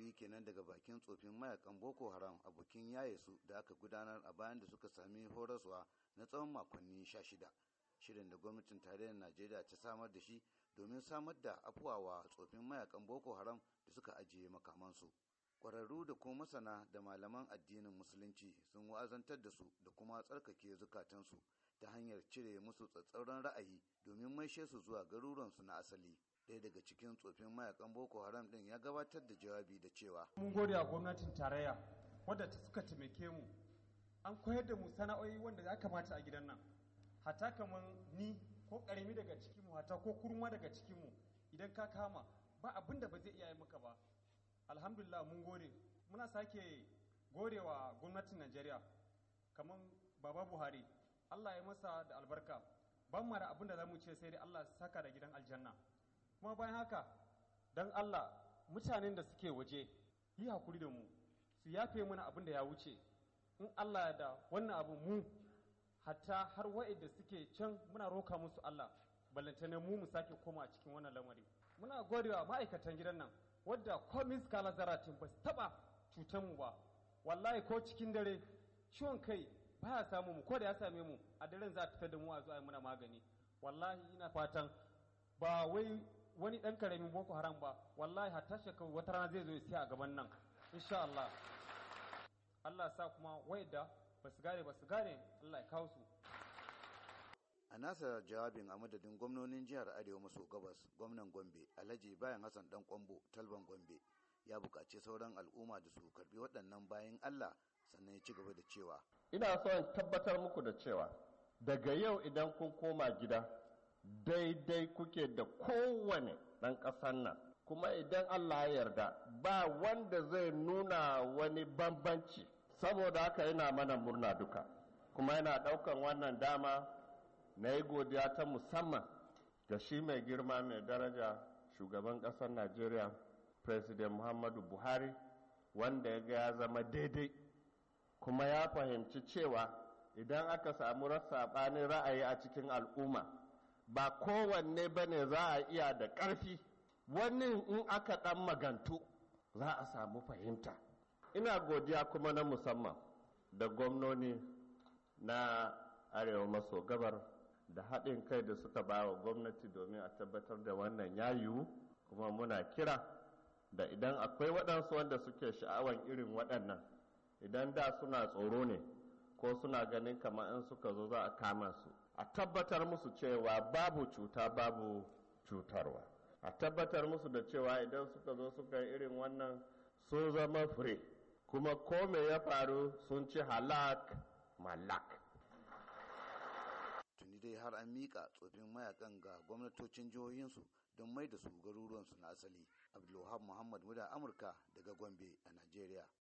jawabi kenan daga bakin tsofin mayakan Boko Haram a bikin yaye su da aka gudanar a bayan da suka sami horaswa na tsawon makonni 16. Shirin da gwamnatin tarayyar Najeriya ta samar da shi domin samar da afuwa wa tsofin mayakan Boko Haram da suka ajiye makamansu. Ƙwararru da kuma masana da malaman addinin Musulunci sun wa'azantar da su da kuma tsarkake zukatansu ta hanyar cire musu tsatsauran ra'ayi domin maishe su zuwa garuruwansu na asali. Ɗaya daga cikin tsofin mayakan Boko Haram ɗin ya gabatar da jawabi da cewa mun gode wa gwamnatin tarayya wadda suka taimake mu, an koyar da mu sana'o'i wanda ya kamata a gidan nan, hata kamar ni ko ƙarami daga cikinmu hata ko kurma daga cikinmu idan ka kama ba abin da ba zai iya yi maka ba. Alhamdulillah mun gode, muna sake gode wa gwamnatin Najeriya kamar Baba Buhari, Allah ya masa da albarka, ban mara abin da za mu ce sai dai Allah saka da gidan aljanna. Kuma bayan haka don Allah mutanen da suke waje yi hakuri da mu, su yafe mana abin da ya wuce, in Allah ya da wannan abu mu hatta har wa'ida suke can muna roka musu Allah ballantane mu sake koma a cikin wannan lamari. Muna godewa ma'aikatan gidan nan wadda komis kala zaratin ba su taba cutar mu ba, wallahi ko cikin dare ciwon kai baya samu mu, ko da ya same mu a daren za a fitar da mu a zuwa muna magani. Wallahi ina fatan ba wai wani ɗan karamin Boko Haram ba, wallahi hatta shekaru wata rana zai zo ya siya a gaban nan insha Allah. Allah sa kuma wayanda ba su gane Allah ya kawo su. A nasa jawabin a madadin gwamnonin jihar Arewa maso gabas, gwamnan Gombe Alhaji Bayan Hassan Dan Kwambo Talban Gombe ya buƙaci sauran al'umma da su karbi waɗannan bayan Allah, sannan ya ci gaba da cewa ina so in tabbatar muku da cewa daga yau idan kun koma gida daidai kuke da kowane ɗan ƙasar nan, kuma idan Allah ya yarda ba wanda zai nuna wani bambanci. Saboda haka yana mana murna duka, kuma yana ɗaukan wannan dama na yi godiya ta musamman ga shi mai girma mai daraja shugaban ƙasar Najeriya President Muhammadu Buhari, wanda ya ga ya zama daidai kuma ya fahimci cewa idan aka samu saɓanin ra'ayi a cikin al'umma ba kowanne ba ne za a iya da ƙarfi, wani in aka ɗan magantu za a samu fahimta. Ina godiya kuma na musamman da gwamnoni na Arewa maso gabar da haɗin kai da suka ba wa gwamnati domin a tabbatar da wannan ya yiwu, kuma muna kira da idan akwai waɗansu wanda suke sha'awan irin waɗannan, idan da suna tsoro ne ko suna ganin kamar in suka zo za a kama su, a tabbatar musu cewa babu cuta babu cutarwa, a tabbatar musu da cewa idan suka zo suka yi irin wannan sun zama fure, kuma ko me ya faru sun ci halak malak. Tuni dai har an miƙa tsofin mayakan ga gwamnatocin jihohinsu don mai da su garuruwansu na asali. Abdulwahab Muhammad Muda Amurka daga Gombe a Najeriya.